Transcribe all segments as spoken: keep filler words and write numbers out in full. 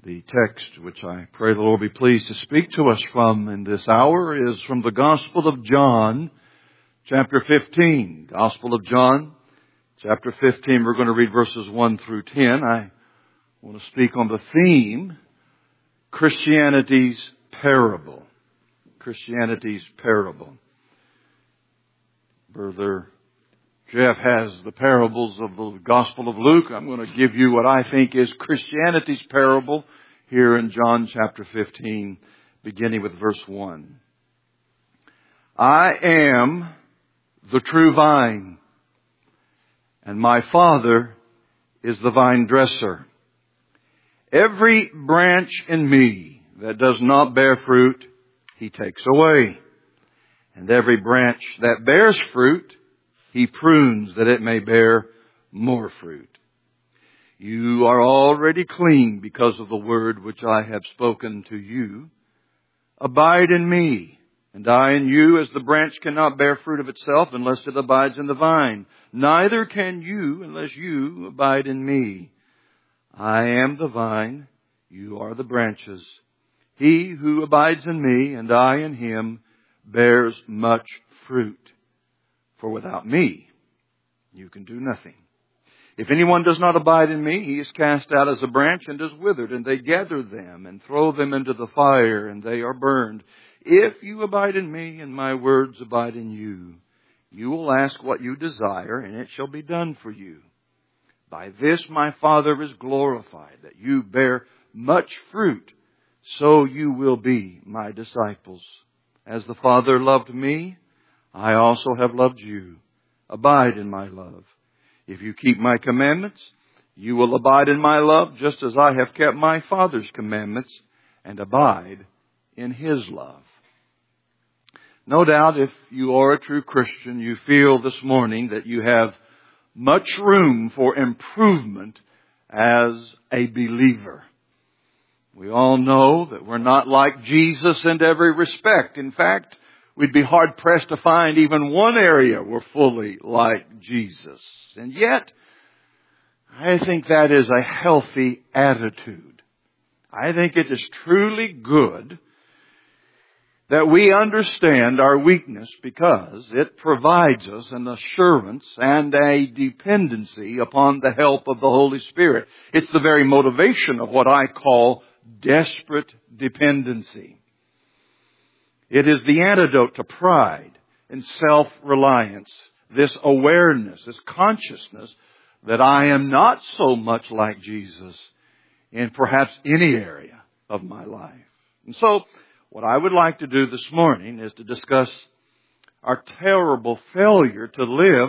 The text which I pray the Lord be pleased to speak to us from in this hour is from the Gospel of John, chapter fifteen. Gospel of John, chapter fifteen. We're going to read verses one through ten. I want to speak on the theme, Christianity's parable. Christianity's parable. Brother Jeff has the parables of the Gospel of Luke. I'm going to give you what I think is Christianity's parable here in John chapter fifteen, beginning with verse one. I am the true vine, and my Father is the vine dresser. Every branch in me that does not bear fruit, He takes away. And every branch that bears fruit, He prunes that it may bear more fruit. You are already clean because of the word which I have spoken to you. Abide in me, and I in you, as the branch cannot bear fruit of itself unless it abides in the vine. Neither can you unless you abide in me. I am the vine, you are the branches. He who abides in me, and I in him, bears much fruit. For without me, you can do nothing. If anyone does not abide in me, he is cast out as a branch and is withered, and they gather them and throw them into the fire, and they are burned. If you abide in me, and my words abide in you, you will ask what you desire, and it shall be done for you. By this my Father is glorified, that you bear much fruit, so you will be my disciples. As the Father loved me, I also have loved you. Abide in my love. If you keep my commandments, you will abide in my love, just as I have kept my Father's commandments and abide in His love. No doubt if you are a true Christian, you feel this morning that you have much room for improvement as a believer. We all know that we're not like Jesus in every respect. In fact, we'd be hard-pressed to find even one area we're fully like Jesus. And yet, I think that is a healthy attitude. I think it is truly good that we understand our weakness, because it provides us an assurance and a dependency upon the help of the Holy Spirit. It's the very motivation of what I call desperate dependency. It is the antidote to pride and self-reliance, this awareness, this consciousness that I am not so much like Jesus in perhaps any area of my life. And so, what I would like to do this morning is to discuss our terrible failure to live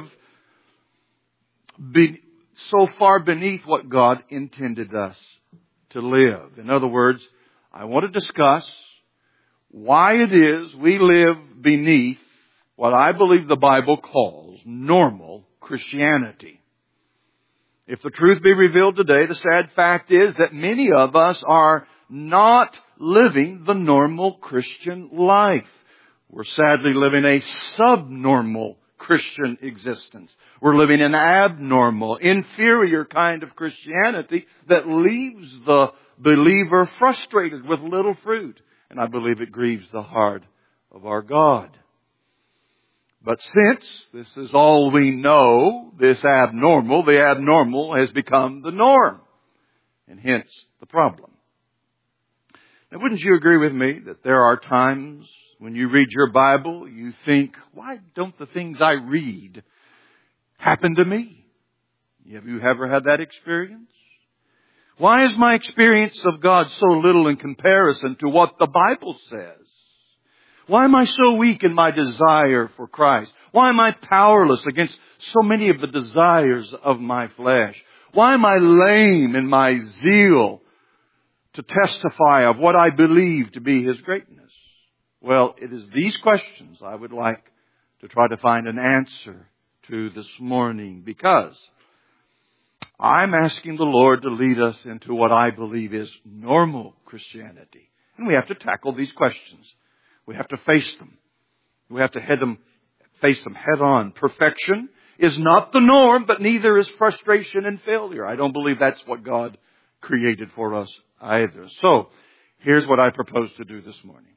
be so far beneath what God intended us to live. In other words, I want to discuss why it is we live beneath what I believe the Bible calls normal Christianity. If the truth be revealed today, the sad fact is that many of us are not living the normal Christian life. We're sadly living a subnormal Christian existence. We're living an abnormal, inferior kind of Christianity that leaves the believer frustrated with little fruit. And I believe it grieves the heart of our God. But since this is all we know, this abnormal, the abnormal has become the norm. And hence the problem. Now, wouldn't you agree with me that there are times when you read your Bible, you think, why don't the things I read happen to me? Have you ever had that experience? Why is my experience of God so little in comparison to what the Bible says? Why am I so weak in my desire for Christ? Why am I powerless against so many of the desires of my flesh? Why am I lame in my zeal to testify of what I believe to be His greatness? Well, it is these questions I would like to try to find an answer to this morning, because I'm asking the Lord to lead us into what I believe is normal Christianity. And we have to tackle these questions. We have to face them. We have to head them, face them head on. Perfection is not the norm, but neither is frustration and failure. I don't believe that's what God created for us either. So, here's what I propose to do this morning.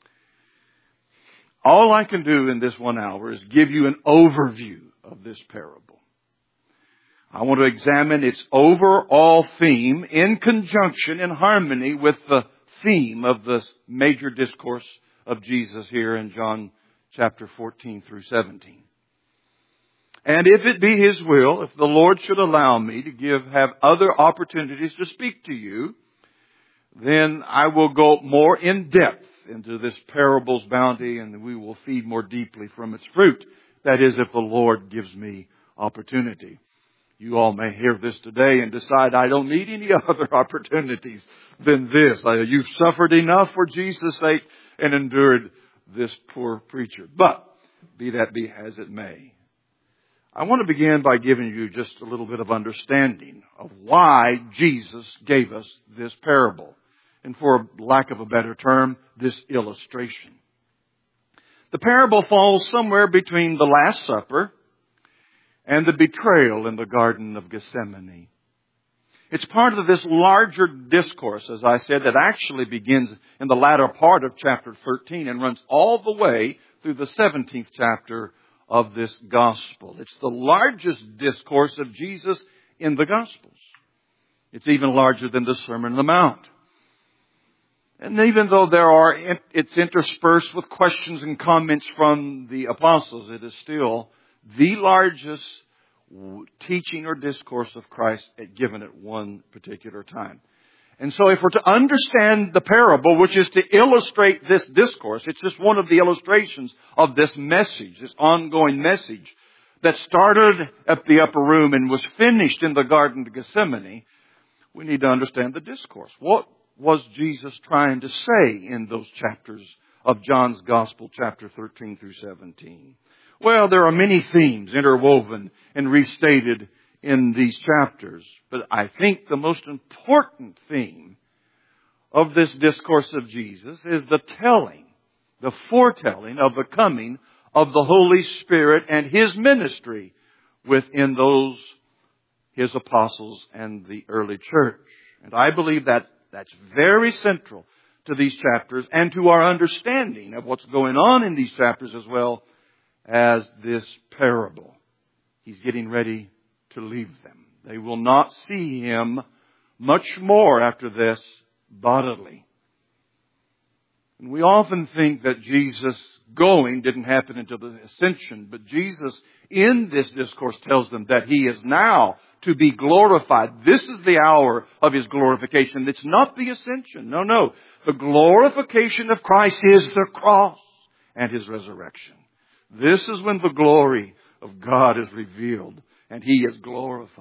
All I can do in this one hour is give you an overview of this parable. I want to examine its overall theme in conjunction, in harmony with the theme of this major discourse of Jesus here in John chapter fourteen through seventeen. And if it be His will, if the Lord should allow me to give, have other opportunities to speak to you, then I will go more in depth into this parable's bounty, and we will feed more deeply from its fruit. That is, if the Lord gives me opportunity. You all may hear this today and decide, I don't need any other opportunities than this. You've suffered enough for Jesus' sake and endured this poor preacher. But, be that be as it may, I want to begin by giving you just a little bit of understanding of why Jesus gave us this parable. And for lack of a better term, this illustration. The parable falls somewhere between the Last Supper and the betrayal in the Garden of Gethsemane. It's part of this larger discourse, as I said, that actually begins in the latter part of chapter thirteen and runs all the way through the seventeenth chapter of this gospel. It's the largest discourse of Jesus in the Gospels. It's even larger than the Sermon on the Mount. And even though there are, it's interspersed with questions and comments from the apostles, it is still the largest teaching or discourse of Christ given at one particular time. And so if we're to understand the parable, which is to illustrate this discourse, it's just one of the illustrations of this message, this ongoing message that started at the upper room and was finished in the Garden of Gethsemane, we need to understand the discourse. What was Jesus trying to say in those chapters of John's Gospel, chapter thirteen through seventeen? Well, there are many themes interwoven and restated in these chapters, but I think the most important theme of this discourse of Jesus is the telling, the foretelling of the coming of the Holy Spirit and His ministry within those, His apostles and the early church. And I believe that that's very central to these chapters and to our understanding of what's going on in these chapters as well as this parable. He's getting ready to leave them. They will not see Him much more after this bodily. And we often think that Jesus going didn't happen until the ascension, but Jesus in this discourse tells them that He is now to be glorified. This is the hour of His glorification. It's not the ascension. No, no. The glorification of Christ is the cross and His resurrection. This is when the glory of God is revealed and He is glorified.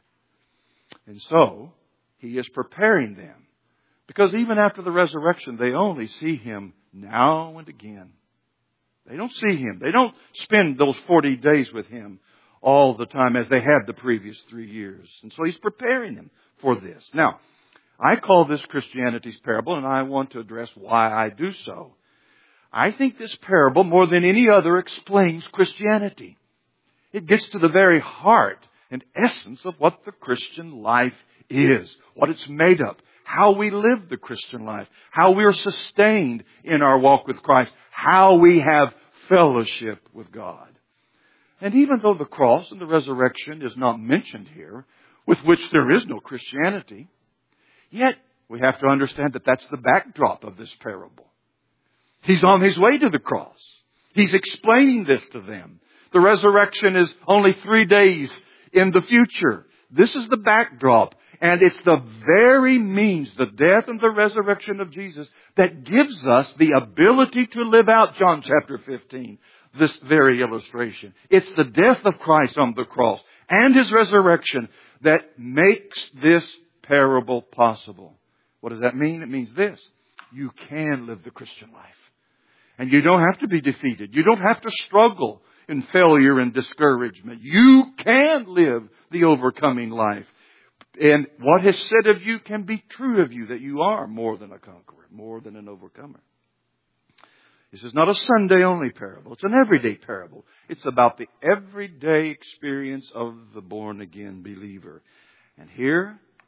And so, He is preparing them. Because even after the resurrection, they only see Him now and again. They don't see Him. They don't spend those forty days with Him all the time as they had the previous three years. And so He's preparing them for this. Now, I call this Christianity's parable, and I want to address why I do so. I think this parable, more than any other, explains Christianity. It gets to the very heart and essence of what the Christian life is, what it's made of, how we live the Christian life, how we are sustained in our walk with Christ, how we have fellowship with God. And even though the cross and the resurrection is not mentioned here, with which there is no Christianity, yet we have to understand that that's the backdrop of this parable. He's on His way to the cross. He's explaining this to them. The resurrection is only three days in the future. This is the backdrop. And it's the very means, the death and the resurrection of Jesus, that gives us the ability to live out John chapter fifteen, this very illustration. It's the death of Christ on the cross and His resurrection that makes this parable possible. What does that mean? It means this. You can live the Christian life. And you don't have to be defeated. You don't have to struggle in failure and discouragement. You can live the overcoming life. And what is said of you can be true of you, that you are more than a conqueror, more than an overcomer. This is not a Sunday-only parable. It's an everyday parable. It's about the everyday experience of the born-again believer. And here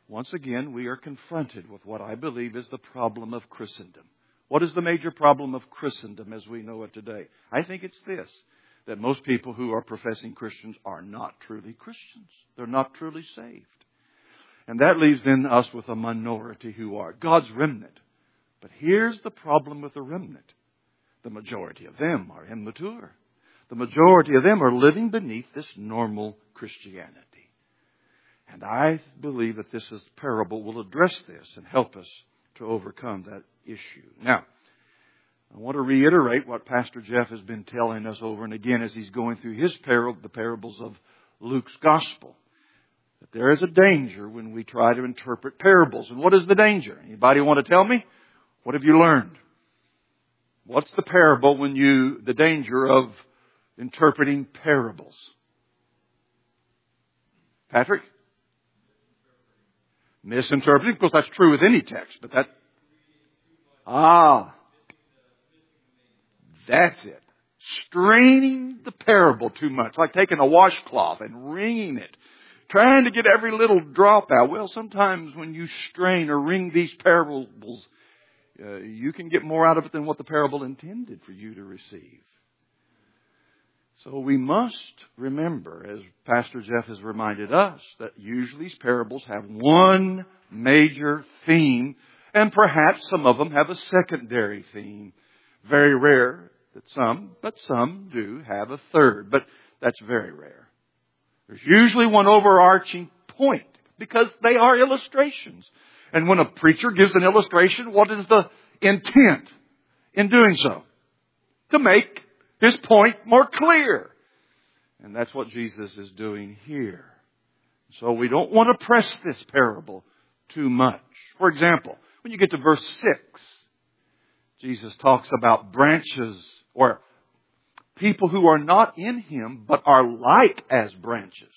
once again, we are confronted with what I believe is the problem of Christendom. What is the major problem of Christendom as we know it today? I think it's this, that most people who are professing Christians are not truly Christians. They're not truly saved. And that leaves then us with a minority who are God's remnant. But here's the problem with the remnant. The majority of them are immature. The majority of them are living beneath this normal Christianity. And I believe that this is, parable will address this and help us to overcome that issue. Now, I want to reiterate what Pastor Jeff has been telling us over and again as he's going through his parable, the parables of Luke's Gospel. That there is a danger when we try to interpret parables. And what is the danger? Anybody want to tell me? What have you learned? What's the parable when you, the danger of interpreting parables? Patrick? Misinterpreting. Of course, that's true with any text, but that... Ah. That's it. Straining the parable too much. Like taking a washcloth and wringing it. Trying to get every little drop out. Well, sometimes when you strain or wring these parables, uh, you can get more out of it than what the parable intended for you to receive. So we must remember, as Pastor Jeff has reminded us, that usually these parables have one major theme, and perhaps some of them have a secondary theme. Very rare that some, but some do have a third, but that's very rare. There's usually one overarching point, because they are illustrations. And when a preacher gives an illustration, what is the intent in doing so? To make his point more clear. And that's what Jesus is doing here. So we don't want to press this parable too much. For example, when you get to verse six, Jesus talks about branches or people who are not in Him but are like as branches.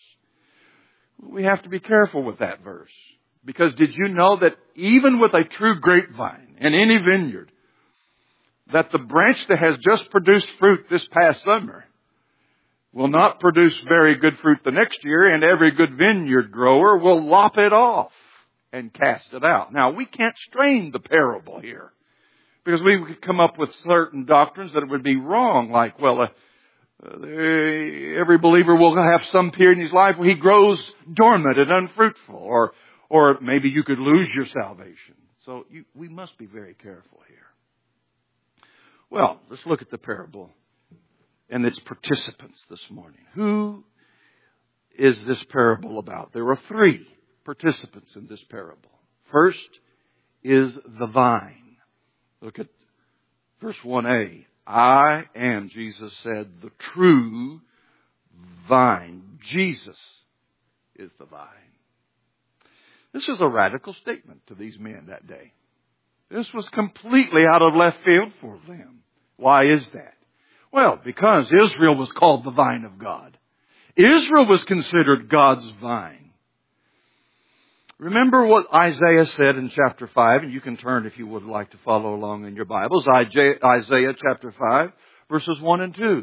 We have to be careful with that verse. Because did you know that even with a true grapevine in any vineyard, that the branch that has just produced fruit this past summer will not produce very good fruit the next year, and every good vineyard grower will lop it off and cast it out. Now, we can't strain the parable here, because we could come up with certain doctrines that would be wrong, like, well, uh, uh, every believer will have some period in his life where he grows dormant and unfruitful, or or maybe you could lose your salvation. So you, we must be very careful here. Well, let's look at the parable and its participants this morning. Who is this parable about? There are three participants in this parable. First is the vine. Look at verse one a. I am, Jesus said, the true vine. Jesus is the vine. This is a radical statement to these men that day. This was completely out of left field for them. Why is that? Well, because Israel was called the vine of God. Israel was considered God's vine. Remember what Isaiah said in chapter five, and you can turn if you would like to follow along in your Bibles. Isaiah chapter five, verses one and two.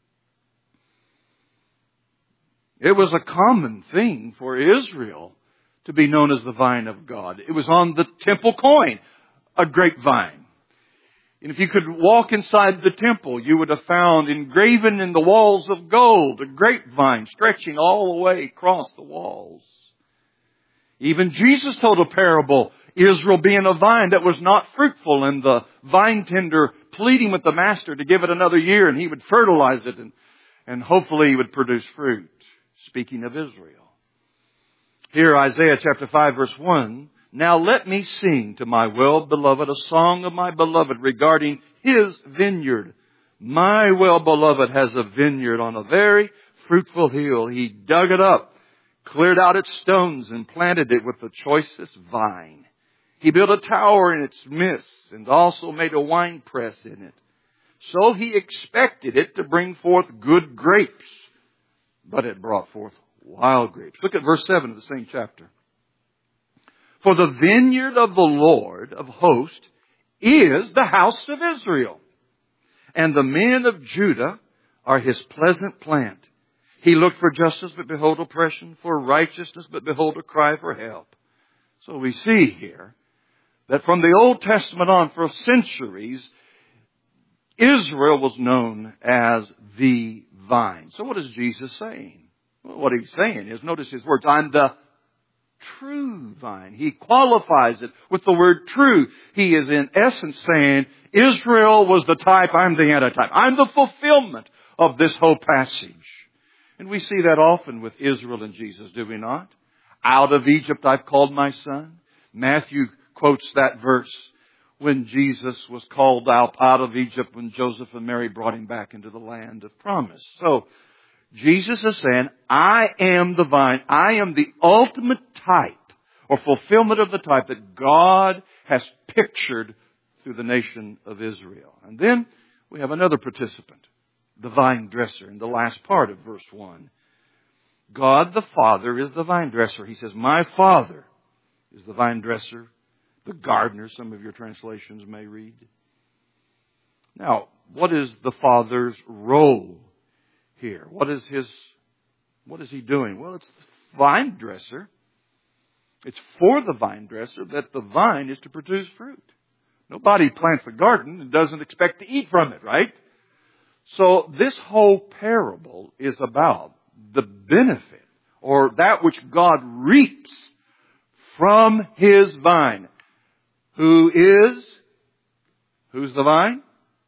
It was a common thing for Israel to be known as the vine of God. It was on the temple coin, a grapevine. And if you could walk inside the temple, you would have found engraven in the walls of gold a grapevine stretching all the way across the walls. Even Jesus told a parable, Israel being a vine that was not fruitful, and the vine tender pleading with the master to give it another year, and he would fertilize it, and, and hopefully he would produce fruit. Speaking of Israel. Here, Isaiah chapter five, verse one. Now let me sing to my well-beloved a song of my beloved regarding his vineyard. My well-beloved has a vineyard on a very fruitful hill. He dug it up, cleared out its stones, and planted it with the choicest vine. He built a tower in its midst, and also made a winepress in it. So he expected it to bring forth good grapes, but it brought forth wild grapes. Look at verse seven of the same chapter. For the vineyard of the Lord of hosts is the house of Israel, and the men of Judah are his pleasant plant. He looked for justice, but behold oppression, for righteousness, but behold a cry for help. So we see here that from the Old Testament on for centuries, Israel was known as the vine. So what is Jesus saying? Well, what he's saying is, notice his words, I'm the true vine. He qualifies it with the word true. He is in essence saying, Israel was the type, I'm the antitype. I'm the fulfillment of this whole passage. And we see that often with Israel and Jesus, do we not? Out of Egypt I've called my son. Matthew quotes that verse when Jesus was called out out of Egypt when Joseph and Mary brought him back into the land of promise. So, Jesus is saying, I am the vine. I am the ultimate type or fulfillment of the type that God has pictured through the nation of Israel. And then we have another participant, the vine dresser, in the last part of verse one. God the Father is the vine dresser. He says, my Father is the vine dresser, the gardener, some of your translations may read. Now, what is the Father's role here? What is his, what is he doing? Well, it's the vine dresser. It's for the vine dresser that the vine is to produce fruit. Nobody plants a garden and doesn't expect to eat from it, right? So this whole parable is about the benefit or that which God reaps from His vine. Who is? Who's the vine?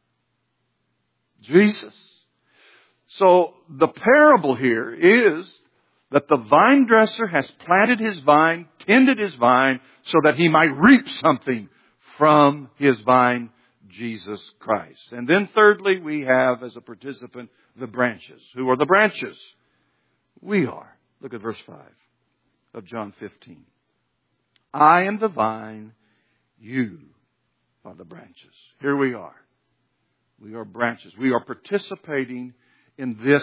Jesus. So the parable here is that the vine dresser has planted his vine, tended his vine, so that he might reap something from his vine, Jesus Christ. And then thirdly, we have as a participant the branches. Who are the branches? We are. Look at verse five of John fifteen. I am the vine, you are the branches. Here we are. We are branches. We are participating in this,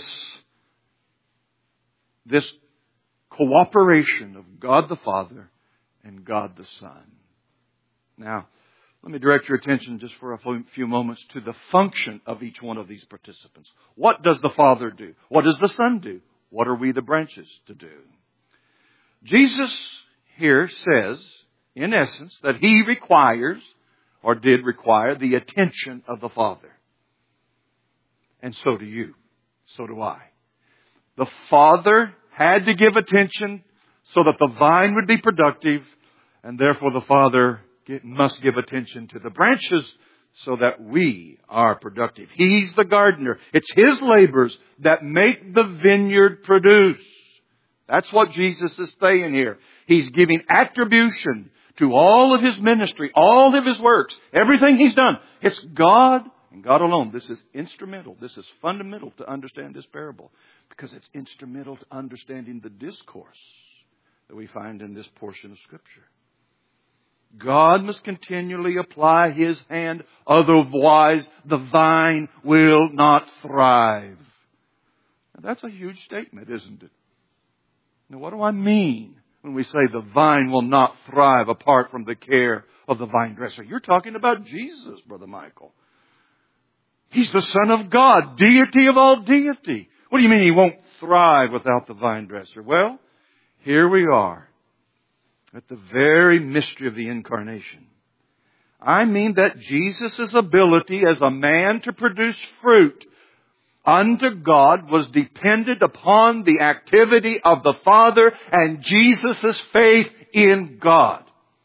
this cooperation of God the Father and God the Son. Now, let me direct your attention just for a few moments to the function of each one of these participants. What does the Father do? What does the Son do? What are we, the branches, to do? Jesus here says, in essence, that He requires, or did require, the attention of the Father. And so do you. So do I. The Father had to give attention so that the vine would be productive, and therefore the Father must give attention to the branches so that we are productive. He's the gardener. It's His labors that make the vineyard produce. That's what Jesus is saying here. He's giving attribution to all of His ministry, all of His works, everything He's done. It's God and God alone. This is instrumental. This is fundamental to understand this parable because it's instrumental to understanding the discourse that we find in this portion of Scripture. God must continually apply His hand, otherwise the vine will not thrive. Now, that's a huge statement, isn't it? Now, what do I mean when we say the vine will not thrive apart from the care of the vine dresser? You're talking about Jesus, Brother Michael. He's the Son of God, deity of all deity. What do you mean He won't thrive without the vine dresser? Well, here we are at the very mystery of the incarnation. I mean that Jesus' ability as a man to produce fruit unto God was dependent upon the activity of the Father and Jesus' faith in God.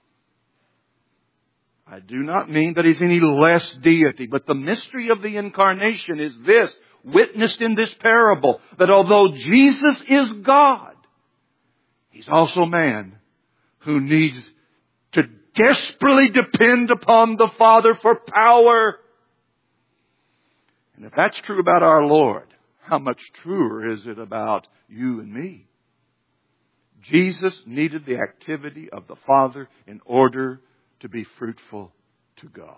I do not mean that He's any less deity, but the mystery of the incarnation is this, witnessed in this parable, that although Jesus is God, He's also man who needs to desperately depend upon the Father for power. And if that's true about our Lord, how much truer is it about you and me? Jesus needed the activity of the Father in order to be fruitful to God.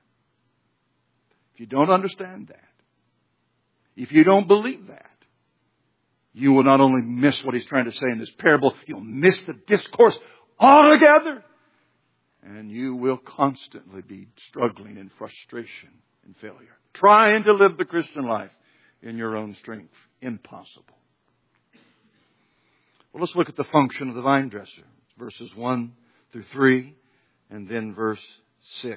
If you don't understand that, if you don't believe that, you will not only miss what He's trying to say in this parable, you'll miss the discourse altogether. And you will constantly be struggling in frustration and failure, trying to live the Christian life in your own strength. Impossible. Well, let's look at the function of the vine dresser. Verses one through three, and then verse six.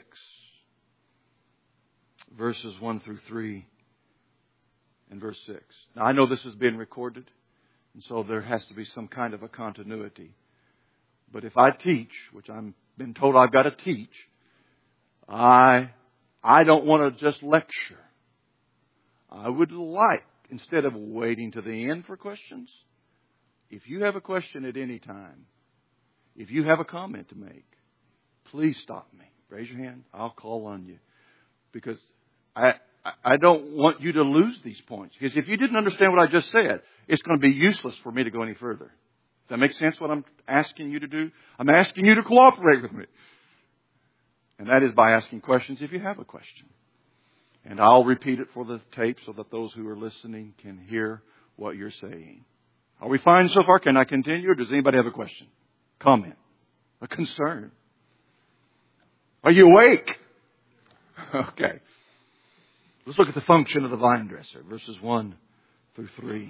Verses one through three and verse six. Now, I know this is being recorded, and so there has to be some kind of a continuity. But if I teach, which I've been told I've got to teach, I, I don't want to just lecture. I would like, instead of waiting to the end for questions, if you have a question at any time, if you have a comment to make, please stop me. Raise your hand. I'll call on you. Because I, I don't want you to lose these points. Because if you didn't understand what I just said, it's going to be useless for me to go any further. Does that make sense what I'm asking you to do? I'm asking you to cooperate with me. And that is by asking questions if you have a question. And I'll repeat it for the tape so that those who are listening can hear what you're saying. Are we fine so far? Can I continue? Or does anybody have a question? Comment? A concern? Are you awake? Okay. Let's look at the function of the vine dresser. Verses one through three.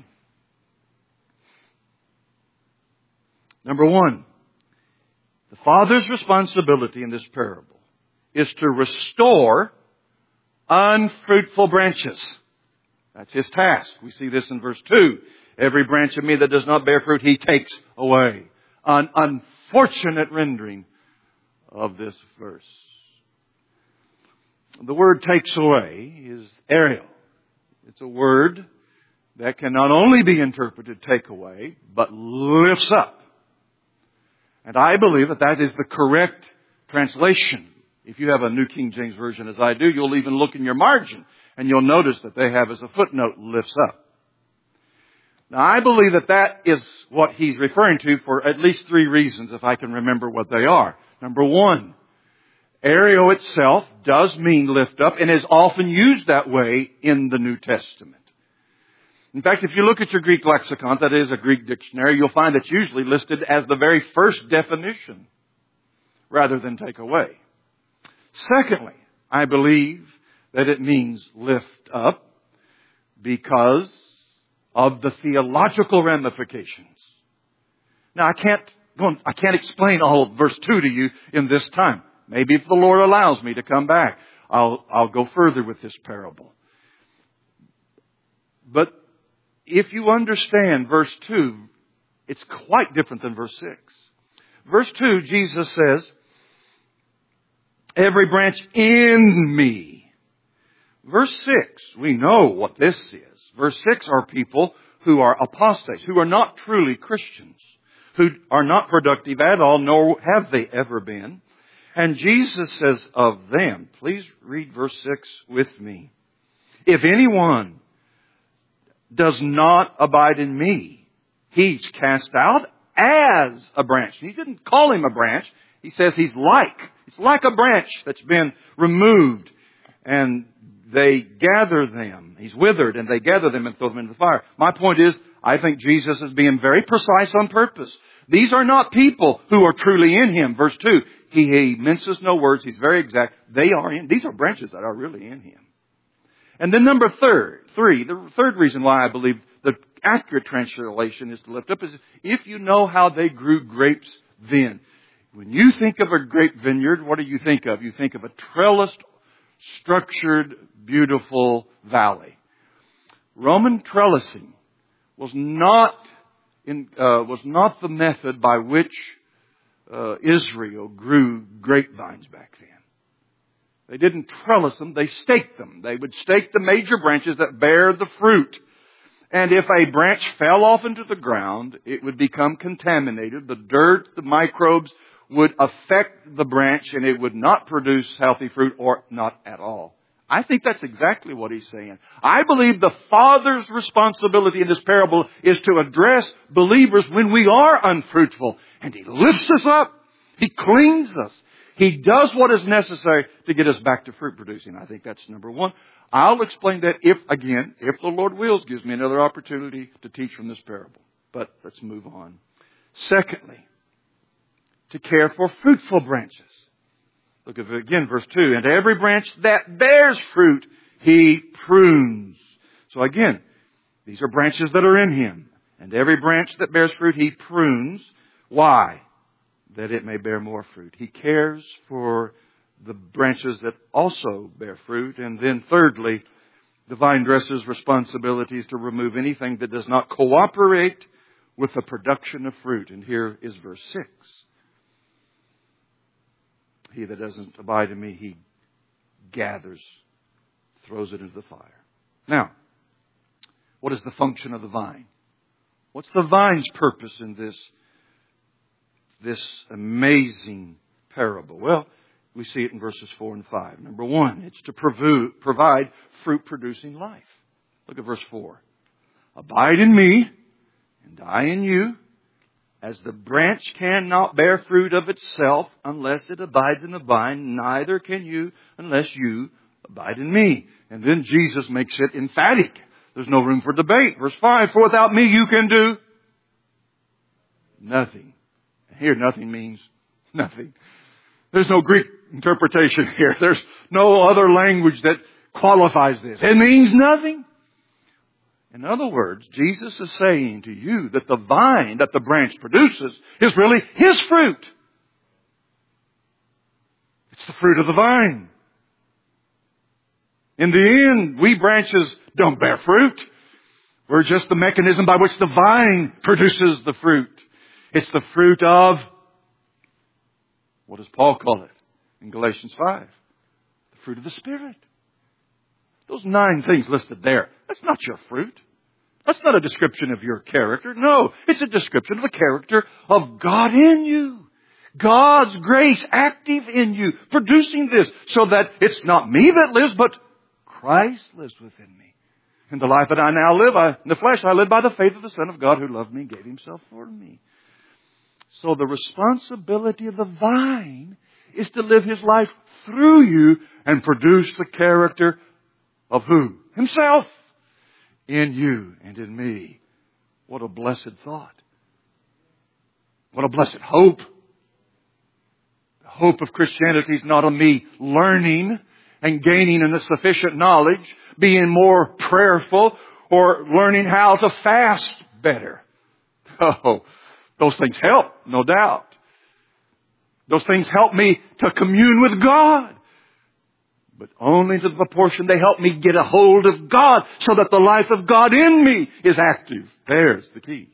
Number one. The Father's responsibility in this parable is to restore unfruitful branches. That's His task. We see this in verse two. Every branch of me that does not bear fruit, He takes away. An unfortunate rendering of this verse. The word takes away is aerial. It's a word that can not only be interpreted take away, but lifts up. And I believe that that is the correct translation. If you have a New King James Version as I do, you'll even look in your margin and you'll notice that they have as a footnote, lifts up. Now I believe that that is what he's referring to for at least three reasons, if I can remember what they are. Number one, aereo itself does mean lift up and is often used that way in the New Testament. In fact, if you look at your Greek lexicon, that is a Greek dictionary, you'll find it's usually listed as the very first definition rather than take away. Secondly, I believe that it means lift up because of the theological ramifications. Now, I can't, I can't explain all of verse two to you in this time. Maybe if the Lord allows me to come back, I'll, I'll go further with this parable. But if you understand verse two, it's quite different than verse six. Verse two, Jesus says, every branch in me. Verse six, we know what this is. Verse six are people who are apostates, who are not truly Christians, who are not productive at all, nor have they ever been. And Jesus says of them, please read verse six with me. If anyone does not abide in me, he's cast out as a branch. He didn't call him a branch. He says he's like. It's like a branch that's been removed and they gather them. He's withered and they gather them and throw them into the fire. My point is, I think Jesus is being very precise on purpose. These are not people who are truly in Him. Verse two, he, he minces no words. He's very exact. They are in. These are branches that are really in Him. And then number third, three, the third reason why I believe the accurate translation is to lift up is if you know how they grew grapes then. When you think of a grape vineyard, what do you think of? You think of a trellised, structured, beautiful valley. Roman trellising was not in, uh, was not the method by which uh, Israel grew grapevines back then. They didn't trellis them, they staked them. They would stake the major branches that bear the fruit. And if a branch fell off into the ground, it would become contaminated. The dirt, the microbes would affect the branch and it would not produce healthy fruit or not at all. I think that's exactly what he's saying. I believe the Father's responsibility in this parable is to address believers when we are unfruitful. And He lifts us up. He cleans us. He does what is necessary to get us back to fruit producing. I think that's number one. I'll explain that if, again, if the Lord wills, gives me another opportunity to teach from this parable. But let's move on. Secondly, to care for fruitful branches. Look at it again, verse two. And every branch that bears fruit, He prunes. So again, these are branches that are in Him. And every branch that bears fruit, He prunes. Why? that it may bear more fruit. He cares for the branches that also bear fruit. And then thirdly, the vine dresser's responsibility is to remove anything that does not cooperate with the production of fruit. And here is verse six. He that doesn't abide in me, he gathers, throws it into the fire. Now, what is the function of the vine? What's the vine's purpose in this, this amazing parable? Well, we see it in verses four and five. Number one, it's to provo- provide fruit-producing life. Look at verse four. Abide in me, and I in you, as the branch cannot bear fruit of itself unless it abides in the vine, neither can you unless you abide in me. And then Jesus makes it emphatic. There's no room for debate. Verse five, for without me you can do nothing. Here, nothing means nothing. There's no Greek interpretation here. There's no other language that qualifies this. It means nothing. In other words, Jesus is saying to you that the vine that the branch produces is really His fruit. It's the fruit of the vine. In the end, we branches don't bear fruit. We're just the mechanism by which the vine produces the fruit. It's the fruit of, what does Paul call it in Galatians five? The fruit of the Spirit. Those nine things listed there, that's not your fruit. That's not a description of your character. No, it's a description of the character of God in you. God's grace active in you, producing this so that it's not me that lives, but Christ lives within me. And the life that I now live, I, in the flesh, I live by the faith of the Son of God who loved me and gave Himself for me. So the responsibility of the vine is to live His life through you and produce the character of who? Himself in you and in me. What a blessed thought. What a blessed hope. The hope of Christianity is not on me learning and gaining in the sufficient knowledge, being more prayerful, or learning how to fast better. Oh, those things help, no doubt. Those things help me to commune with God. But only to the proportion they help me get a hold of God so that the life of God in me is active. There's the key.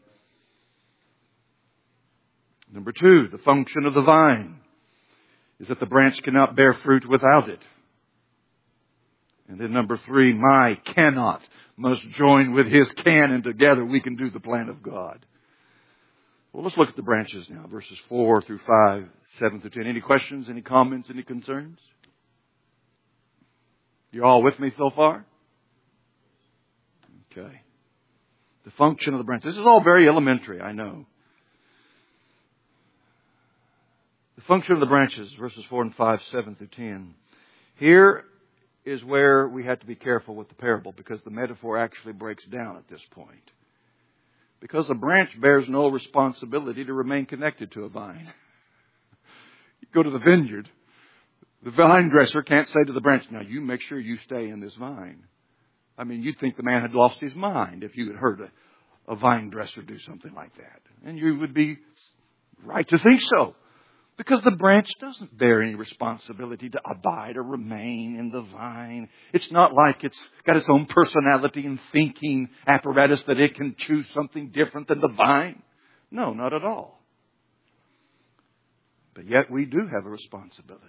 Number two, the function of the vine is that the branch cannot bear fruit without it. And then number three, my cannot must join with His can, and together we can do the plan of God. Well, let's look at the branches now, verses four through five, seven through ten. Any questions, any comments, any concerns? You all with me so far? Okay. The function of the branch. This is all very elementary, I know. The function of the branches, verses four and five, seven through ten. Here is where we have to be careful with the parable, because the metaphor actually breaks down at this point. Because a branch bears no responsibility to remain connected to a vine. You go to the vineyard, the vine dresser can't say to the branch, now you make sure you stay in this vine. I mean, you'd think the man had lost his mind if you had heard a, a vine dresser do something like that. And you would be right to think so. Because the branch doesn't bear any responsibility to abide or remain in the vine. It's not like it's got its own personality and thinking apparatus that it can choose something different than the vine. No, not at all. But yet we do have a responsibility.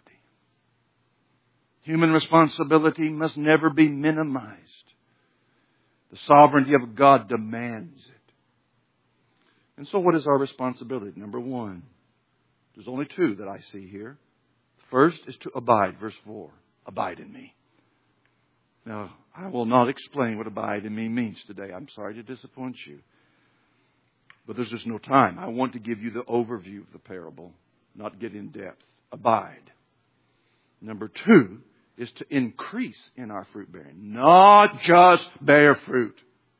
Human responsibility must never be minimized. The sovereignty of God demands it. And so what is our responsibility? Number one, there's only two that I see here. First is to abide, verse four. Abide in me. Now, I will not explain what abide in me means today. I'm sorry to disappoint you. But there's just no time. I want to give you the overview of the parable, not get in depth. Abide. Number two is to increase in our fruit bearing, not just bear fruit.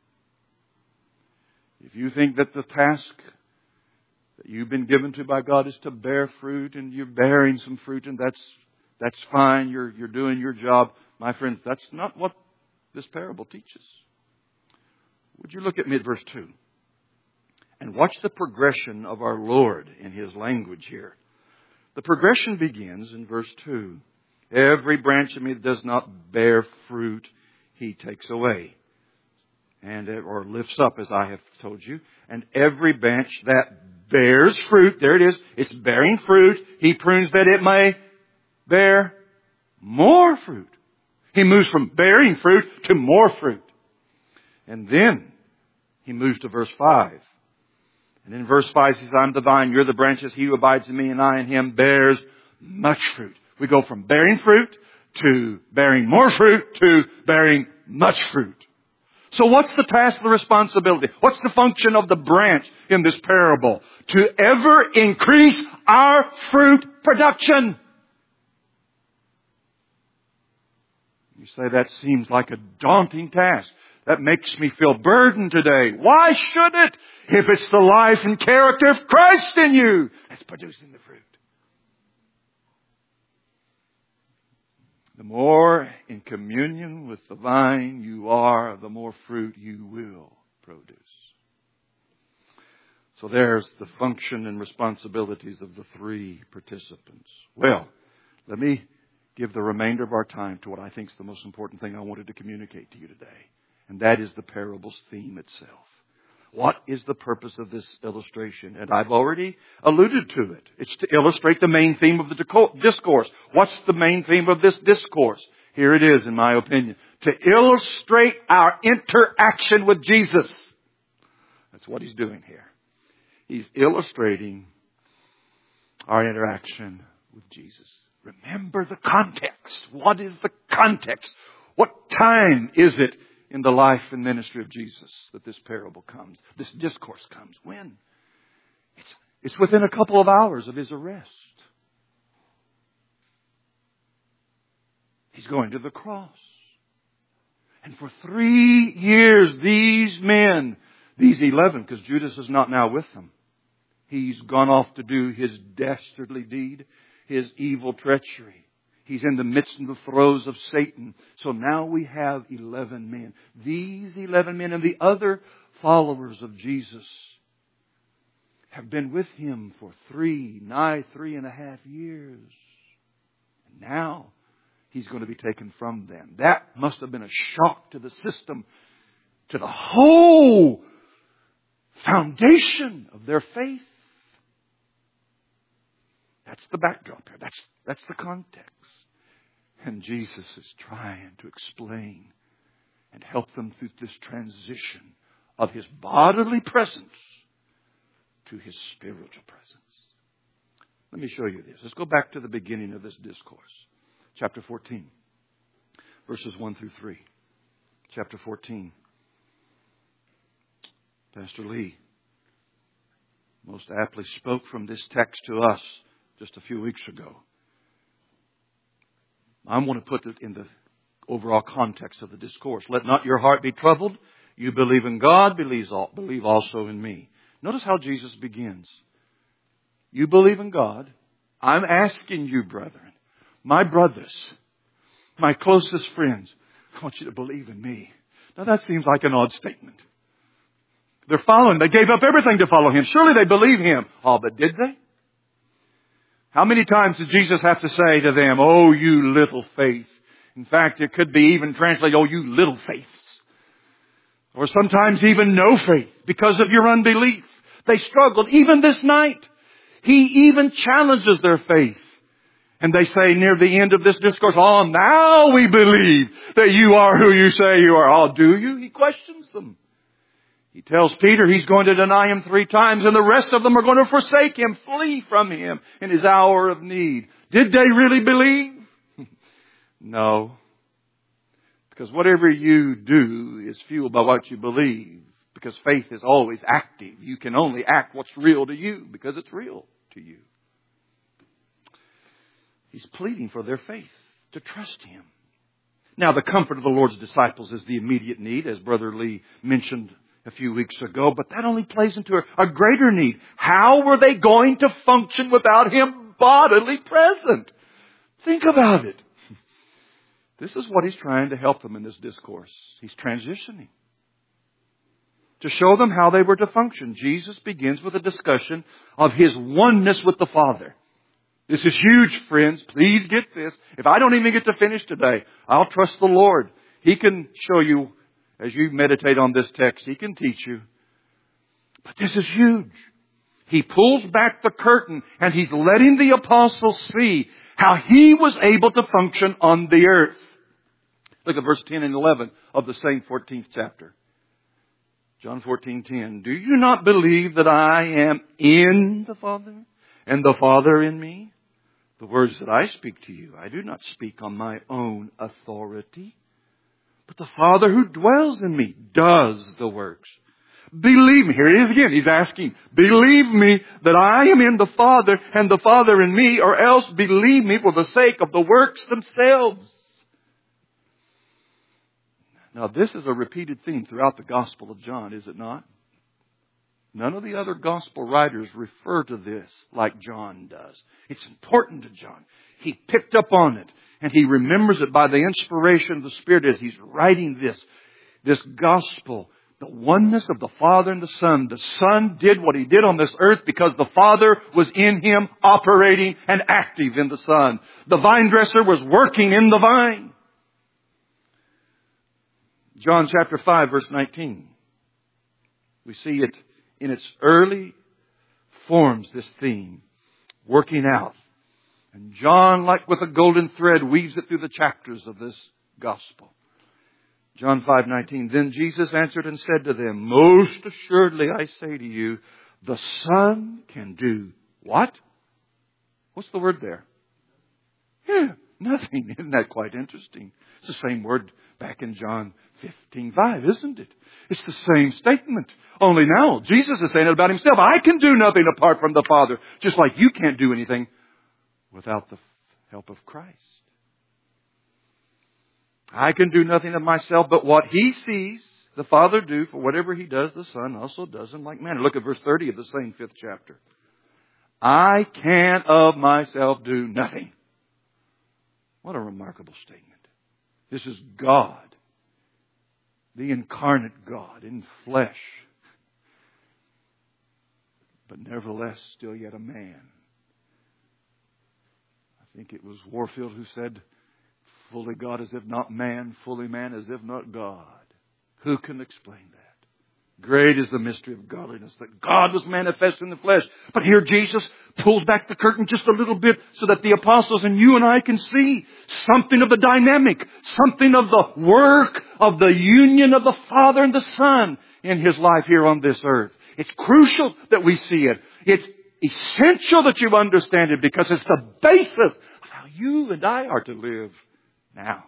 If you think that the task that you've been given to by God is to bear fruit, and you're bearing some fruit, and that's that's fine, you're you're doing your job, my friends, that's not what this parable teaches. Would you look at me at verse two? And watch the progression of our Lord in His language here. The progression begins in verse two. Every branch of me that does not bear fruit, He takes away. And, or lifts up, as I have told you. And every branch that bears fruit, there it is, it's bearing fruit. He prunes that it may bear more fruit. He moves from bearing fruit to more fruit. And then He moves to verse five. And in verse five He says, I'm the vine, you're the branches, he who abides in me and I in him bears much fruit. We go from bearing fruit to bearing more fruit to bearing much fruit. So what's the task, the responsibility? What's the function of the branch in this parable? To ever increase our fruit production. You say that seems like a daunting task. That makes me feel burdened today. Why should it? If it's the life and character of Christ in you that's producing the fruit. The more in communion with the vine you are, the more fruit you will produce. So there's the function and responsibilities of the three participants. Well, let me give the remainder of our time to what I think is the most important thing I wanted to communicate to you today. And that is the parable's theme itself. What is the purpose of this illustration? And I've already alluded to it. It's to illustrate the main theme of the discourse. What's the main theme of this discourse? Here it is, in my opinion. To illustrate our interaction with Jesus. That's what He's doing here. He's illustrating our interaction with Jesus. Remember the context. What is the context? What time is it in the life and ministry of Jesus that this parable comes, this discourse comes? When? It's, it's within a couple of hours of His arrest. He's going to the cross. And for three years, these men, these eleven, because Judas is not now with them, he's gone off to do his dastardly deed, his evil treachery. He's in the midst of the throes of Satan. So now we have eleven men. These eleven men and the other followers of Jesus have been with Him for three, nigh three and a half years. And now He's going to be taken from them. That must have been a shock to the system, to the whole foundation of their faith. That's the backdrop here. That's, that's the context. And Jesus is trying to explain and help them through this transition of His bodily presence to His spiritual presence. Let me show you this. Let's go back to the beginning of this discourse. Chapter fourteen. Verses one through three. Chapter fourteen. Pastor Lee most aptly spoke from this text to us just a few weeks ago. I want to put it in the overall context of the discourse. Let not your heart be troubled. You believe in God, believe also in me. Notice how Jesus begins. You believe in God. I'm asking you, brethren, my brothers, my closest friends, I want you to believe in me. Now that seems like an odd statement. They're following. They gave up everything to follow Him. Surely they believe Him. Oh, but did they? How many times did Jesus have to say to them, oh, you little faith? In fact, it could be even translated, oh, you little faiths. Or sometimes even no faith because of your unbelief. They struggled even this night. He even challenges their faith. And they say near the end of this discourse, oh, now we believe that you are who you say you are. Oh, do you? He questions them. He tells Peter he's going to deny Him three times and the rest of them are going to forsake Him, flee from Him in His hour of need. Did they really believe? No. Because whatever you do is fueled by what you believe. Because faith is always active. You can only act what's real to you because it's real to you. He's pleading for their faith, to trust Him. Now, the comfort of the Lord's disciples is the immediate need, as Brother Lee mentioned a few weeks ago, but that only plays into a, a greater need. How were they going to function without Him bodily present? Think about it. This is what He's trying to help them in this discourse. He's transitioning to show them how they were to function. Jesus begins with a discussion of His oneness with the Father. This is huge, friends. Please get this. If I don't even get to finish today, I'll trust the Lord. He can show you, as you meditate on this text, He can teach you. But this is huge. He pulls back the curtain and He's letting the apostles see how He was able to function on the earth. Look at verse ten and eleven of the same fourteenth chapter. John fourteen ten. Do you not believe that I am in the Father and the Father in me? The words that I speak to you, I do not speak on my own authority, but the Father who dwells in me does the works. Believe me. Here it is again. He's asking, believe me that I am in the Father and the Father in me, or else believe me for the sake of the works themselves. Now, this is a repeated theme throughout the Gospel of John, is it not? None of the other Gospel writers refer to this like John does. It's important to John. He picked up on it, and he remembers it by the inspiration of the Spirit as he's writing this, this Gospel. The oneness of the Father and the Son. The Son did what He did on this earth because the Father was in Him, operating and active in the Son. The vine dresser was working in the vine. John chapter five, verse nineteen. We see it in its early forms, this theme, working out. And John, like with a golden thread, weaves it through the chapters of this Gospel. John five nineteen. Then Jesus answered and said to them, most assuredly I say to you, the Son can do what? What's the word there? Yeah, nothing. Isn't that quite interesting? It's the same word back in John fifteen five, isn't it? It's the same statement. Only now Jesus is saying it about Himself. I can do nothing apart from the Father. Just like you can't do anything without the help of Christ. I can do nothing of myself, but what He sees the Father do, for whatever He does, the Son also does in like manner. Look at verse thirty of the same fifth chapter. I can of myself do nothing. What a remarkable statement. This is God, the incarnate God in flesh, but nevertheless still yet a man. I think it was Warfield who said, fully God as if not man, fully man as if not God. Who can explain that? Great is the mystery of godliness, that God was manifest in the flesh. But here Jesus pulls back the curtain just a little bit so that the apostles and you and I can see something of the dynamic, something of the work of the union of the Father and the Son in His life here on this earth. It's crucial that we see it. It's essential that you understand it because it's the basis of how you and I are to live now.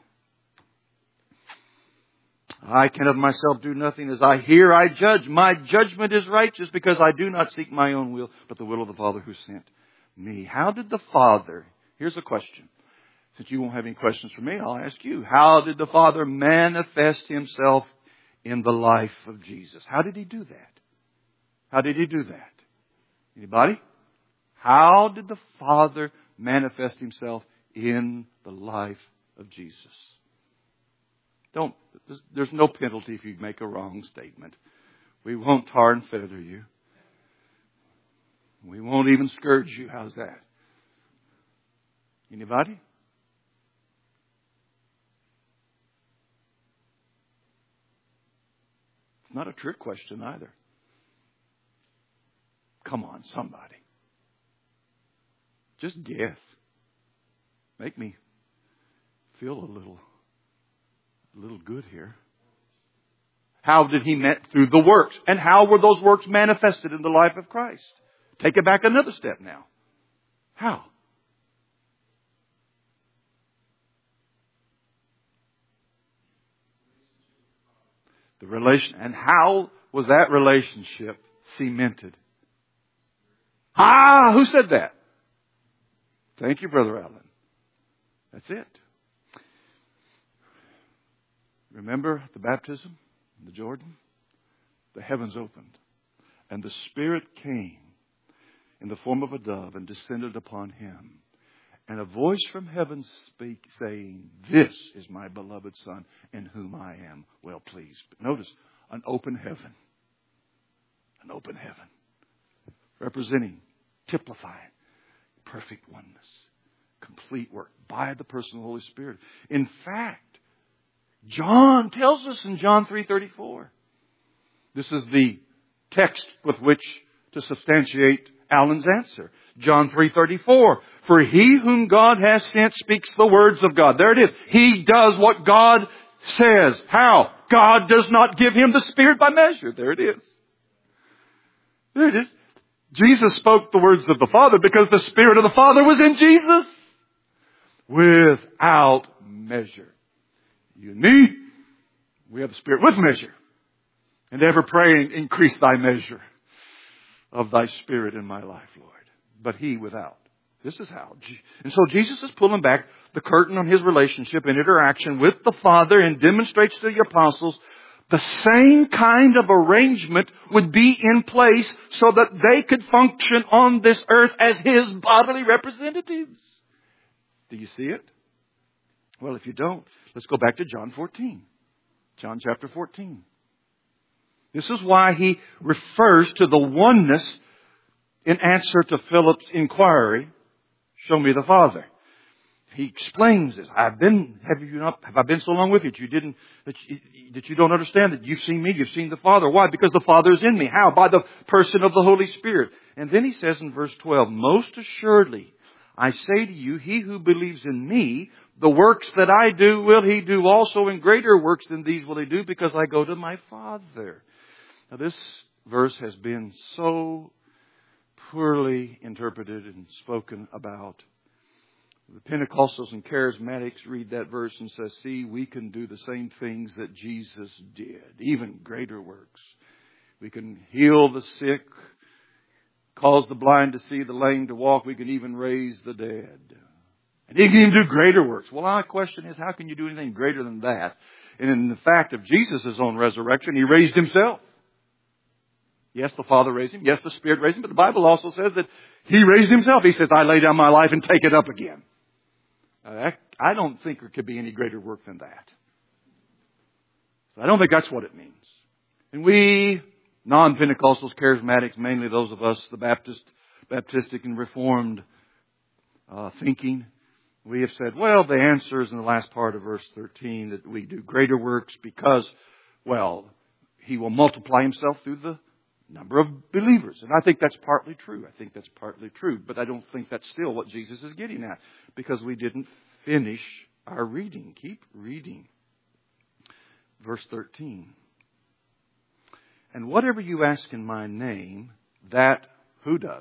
I can of myself do nothing. As I hear, I judge. My judgment is righteous because I do not seek my own will, but the will of the Father who sent me. How did the Father, here's a question. Since you won't have any questions for me, I'll ask you. How did the Father manifest Himself in the life of Jesus? How did He do that? How did He do that? Anybody? How did the Father manifest Himself in the life of Jesus? Don't, there's, there's no penalty if you make a wrong statement. We won't tar and feather you. We won't even scourge you. How's that? Anybody? It's not a trick question either. Come on, somebody. Just guess. Make me feel a little, a little good here. How did He met through the works? And how were those works manifested in the life of Christ? Take it back another step now. How? The relation, and how was that relationship cemented? Ah, who said that? Thank you, Brother Allen. That's it. Remember the baptism in the Jordan? The heavens opened, and the Spirit came in the form of a dove and descended upon Him. And a voice from heaven spake, saying, "This is my beloved Son, in whom I am well pleased." But notice, an open heaven. An open heaven. Representing, typifying, perfect oneness. Complete work by the person of the Holy Spirit. In fact, John tells us in John three thirty-four. This is the text with which to substantiate Alan's answer. John three thirty-four. For he whom God has sent speaks the words of God. There it is. He does what God says. How? God does not give him the Spirit by measure. There it is. There it is. Jesus spoke the words of the Father because the Spirit of the Father was in Jesus. Without measure. You and me, we have the Spirit with measure. And ever praying, increase thy measure of thy Spirit in my life, Lord. But he without. This is how. And so Jesus is pulling back the curtain on his relationship and interaction with the Father and demonstrates to the apostles the same kind of arrangement would be in place so that they could function on this earth as his bodily representatives. Do you see it? Well, if you don't, let's go back to John fourteen. John chapter fourteen. This is why he refers to the oneness in answer to Philip's inquiry, show me the Father. He explains this. I've been, have you not, have I been so long with you that you didn't, that you, that you don't understand that you've seen me, you've seen the Father. Why? Because the Father is in me. How? By the person of the Holy Spirit. And then he says in verse twelve, most assuredly, I say to you, he who believes in me, the works that I do will he do also, and greater works than these will he do, because I go to my Father. Now this verse has been so poorly interpreted and spoken about. The Pentecostals and Charismatics read that verse and say, see, we can do the same things that Jesus did, even greater works. We can heal the sick, cause the blind to see, the lame to walk. We can even raise the dead. And he can even do greater works. Well, my question is, how can you do anything greater than that? And in the fact of Jesus' own resurrection, he raised himself. Yes, the Father raised him. Yes, the Spirit raised him. But the Bible also says that he raised himself. He says, I lay down my life and take it up again. Uh, I don't think there could be any greater work than that. So I don't think that's what it means. And we, non-Pentecostals, Charismatics, mainly those of us, the Baptist, Baptistic and Reformed uh, thinking, we have said, well, the answer is in the last part of verse thirteen that we do greater works because, well, he will multiply himself through the number of believers. And I think that's partly true. I think that's partly true. But I don't think that's still what Jesus is getting at, because we didn't finish our reading. Keep reading. Verse thirteen. And whatever you ask in my name, that who does?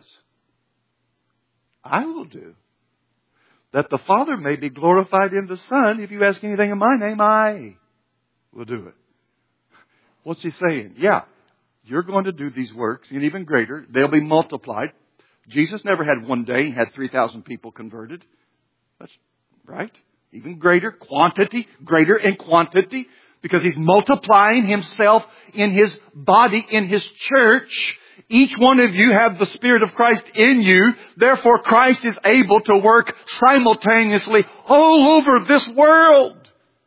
I will do. That the Father may be glorified in the Son. If you ask anything in my name, I will do it. What's he saying? Yeah, you're going to do these works, and even greater. They'll be multiplied. Jesus never had one day, he had three thousand people converted. That's right. Even greater quantity, greater in quantity, because he's multiplying himself in his body, in his church. Each one of you have the Spirit of Christ in you. Therefore, Christ is able to work simultaneously all over this world.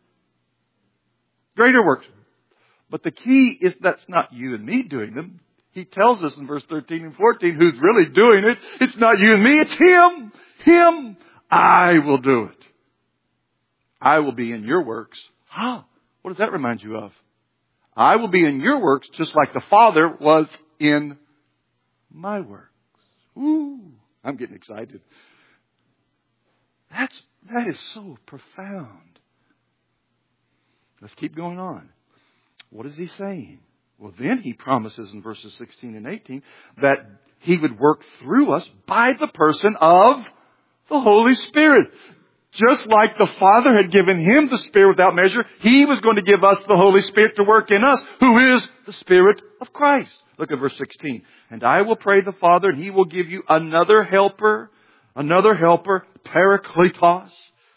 Greater works. But the key is that's not you and me doing them. He tells us in verse thirteen and fourteen who's really doing it. It's not you and me, it's Him. Him. I will do it. I will be in your works. Huh? What does that remind you of? I will be in your works just like the Father was in my works. Ooh, I'm getting excited. That's, that is so profound. Let's keep going on. What is he saying? Well, then he promises in verses sixteen and eighteen that he would work through us by the person of the Holy Spirit. Just like the Father had given him the Spirit without measure, he was going to give us the Holy Spirit to work in us, who is the Spirit of Christ. Look at verse sixteen. And I will pray the Father, and he will give you another helper, another helper, Parakletos.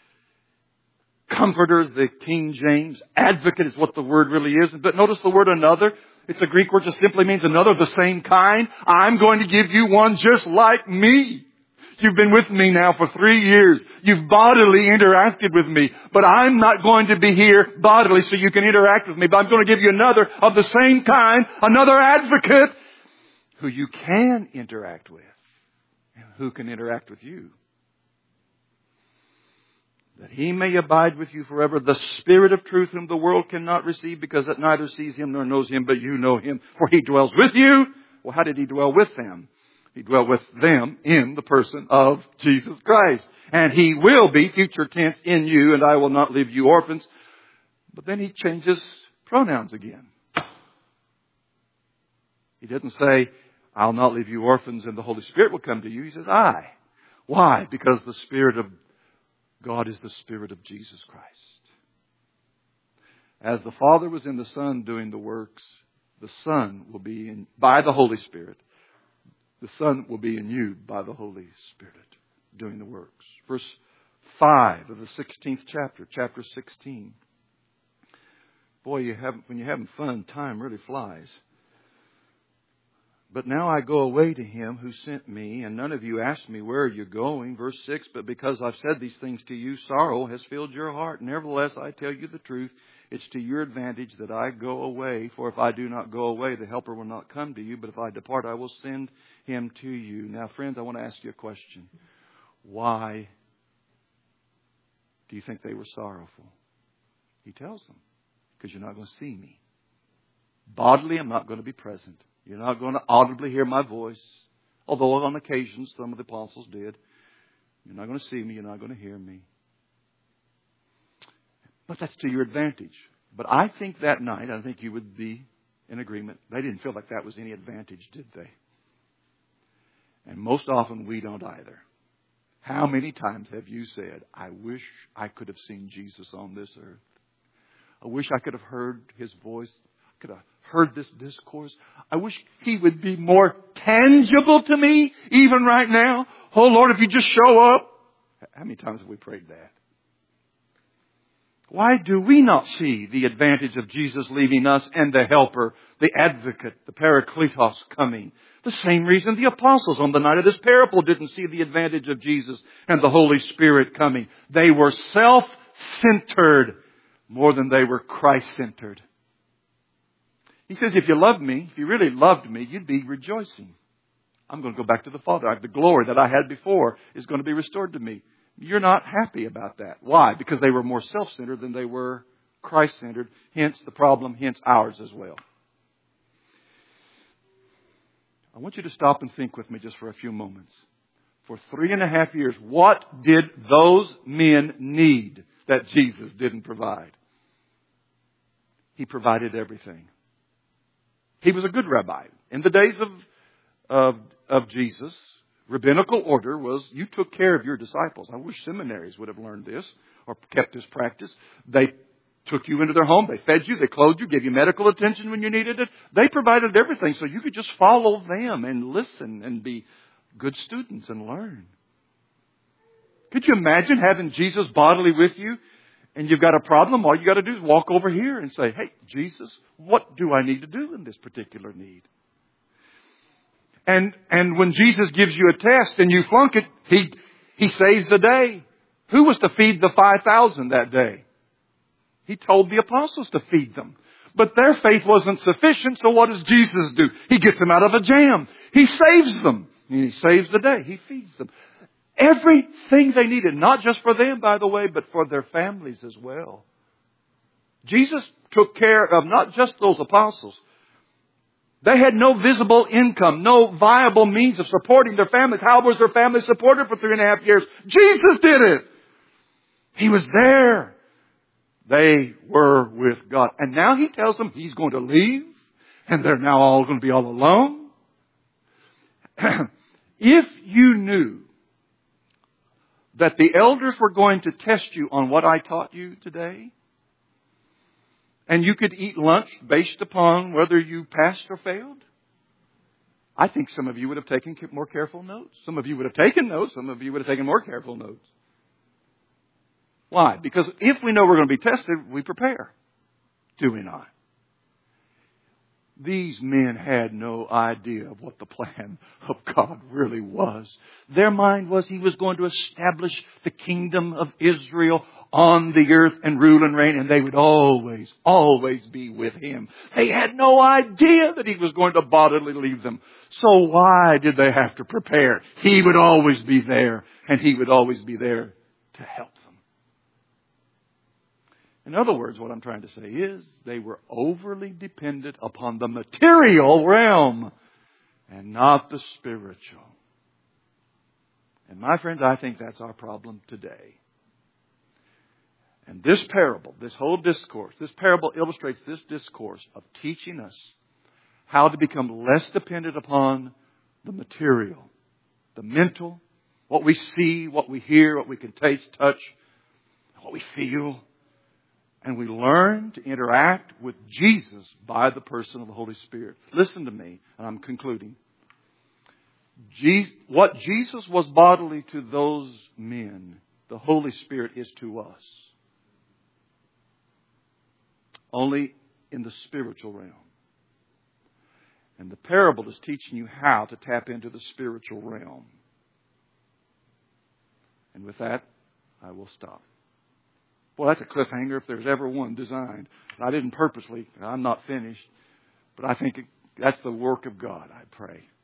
Comforter is the King James. Advocate is what the word really is. But notice the word another. It's a Greek word that simply means another of the same kind. I'm going to give you one just like me. You've been with me now for three years. You've bodily interacted with me. But I'm not going to be here bodily so you can interact with me. But I'm going to give you another of the same kind, another advocate who you can interact with. And who can interact with you? That He may abide with you forever, the Spirit of truth whom the world cannot receive because it neither sees Him nor knows Him, but you know Him, for He dwells with you. Well, how did He dwell with them? He dwelt with them in the person of Jesus Christ. And He will be, future tense, in you, and I will not leave you orphans. But then He changes pronouns again. He doesn't say, I'll not leave you orphans and the Holy Spirit will come to you. He says, I. Why? Because the Spirit of God is the Spirit of Jesus Christ. As the Father was in the Son doing the works, the Son will be in, by the Holy Spirit. The Son will be in you by the Holy Spirit doing the works. Verse five of the sixteenth chapter, chapter sixteen. Boy, you have, when you're having fun, time really flies. But now I go away to Him who sent me, and none of you asked me, where are you going? Verse six, but because I've said these things to you, sorrow has filled your heart. Nevertheless, I tell you the truth. It's to your advantage that I go away. For if I do not go away, the Helper will not come to you. But if I depart, I will send Him to you. Now, friends, I want to ask you a question. Why do you think they were sorrowful? He tells them, because you're not going to see me. Bodily, I'm not going to be present. You're not going to audibly hear my voice. Although on occasion some of the apostles did. You're not going to see me. You're not going to hear me. But that's to your advantage. But I think that night, I think you would be in agreement. They didn't feel like that was any advantage, did they? And most often we don't either. How many times have you said, I wish I could have seen Jesus on this earth. I wish I could have heard His voice. I could have heard this discourse. I wish He would be more tangible to me, even right now. Oh Lord, if you just show up. How many times have we prayed that? Why do we not see the advantage of Jesus leaving us and the Helper, the Advocate, the Parakletos coming? The same reason the apostles on the night of this parable didn't see the advantage of Jesus and the Holy Spirit coming. They were self-centered more than they were Christ-centered. He says, if you loved me, if you really loved me, you'd be rejoicing. I'm going to go back to the Father. The glory that I had before is going to be restored to me. You're not happy about that. Why? Because they were more self-centered than they were Christ-centered. Hence the problem, hence ours as well. I want you to stop and think with me just for a few moments. For three and a half years, what did those men need that Jesus didn't provide? He provided everything. He was a good rabbi. In the days of, of, of Jesus, rabbinical order was you took care of your disciples. I wish seminaries would have learned this or kept this practice. They took you into their home. They fed you. They clothed you. Gave you medical attention when you needed it. They provided everything so you could just follow them and listen and be good students and learn. Could you imagine having Jesus bodily with you and you've got a problem? All you got to do is walk over here and say, hey, Jesus, what do I need to do in this particular need? And and when Jesus gives you a test and you flunk it, He He saves the day. Who was to feed the five thousand that day? He told the apostles to feed them. But their faith wasn't sufficient, so what does Jesus do? He gets them out of a jam. He saves them. And He saves the day. He feeds them. Everything they needed, not just for them, by the way, but for their families as well. Jesus took care of not just those apostles. They had no visible income, no viable means of supporting their families. How was their family supported for three and a half years? Jesus did it. He was there. They were with God. And now He tells them He's going to leave. And they're now all going to be all alone. If you knew that the elders were going to test you on what I taught you today, and you could eat lunch based upon whether you passed or failed, I think some of you would have taken more careful notes. Some of you would have taken notes. Some of you would have taken more careful notes. Why? Because if we know we're going to be tested, we prepare. Do we not? These men had no idea of what the plan of God really was. Their mind was He was going to establish the kingdom of Israel on the earth and rule and reign, and they would always, always be with Him. They had no idea that He was going to bodily leave them. So why did they have to prepare? He would always be there, and He would always be there to help them. In other words, what I'm trying to say is they were overly dependent upon the material realm and not the spiritual. And my friends, I think that's our problem today. And this parable, this whole discourse, this parable illustrates this discourse of teaching us how to become less dependent upon the material, the mental, what we see, what we hear, what we can taste, touch, what we feel. And we learn to interact with Jesus by the person of the Holy Spirit. Listen to me, and I'm concluding. Jesus, what Jesus was bodily to those men, the Holy Spirit is to us. Only in the spiritual realm. And the parable is teaching you how to tap into the spiritual realm. And with that, I will stop. Well, that's a cliffhanger if there's ever one designed. I didn't purposely. I'm not finished. But I think that's the work of God, I pray.